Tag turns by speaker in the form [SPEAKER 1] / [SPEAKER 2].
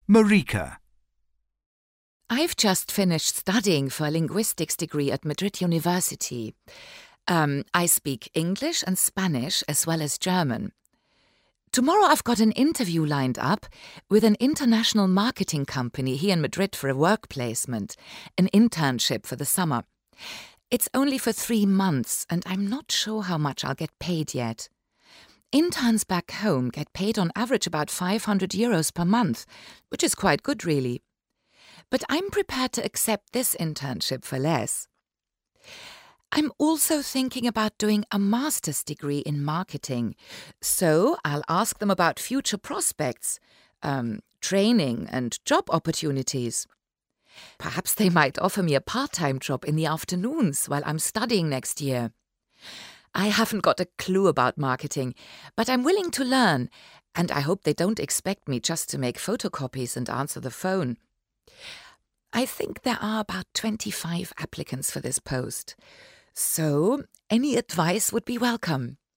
[SPEAKER 1] Marika.
[SPEAKER 2] I've just finished studying for a linguistics degree at Madrid University. I speak English and Spanish as well as German. Tomorrow I've got an interview lined up with an international marketing company here in Madrid for a work placement, an internship for the summer. It's only for 3 months and I'm not sure how much I'll get paid yet. Interns back home get paid on average about €500 per month, which is quite good really. But I'm prepared to accept this internship for less. I'm also thinking about doing a master's degree in marketing, so I'll ask them about future prospects, training and job opportunities. Perhaps they might offer me a part-time job in the afternoons while I'm studying next year. I haven't got a clue about marketing, but I'm willing to learn, and I hope they don't expect me just to make photocopies and answer the phone. I think there are about 25 applicants for this post, so any advice would be welcome.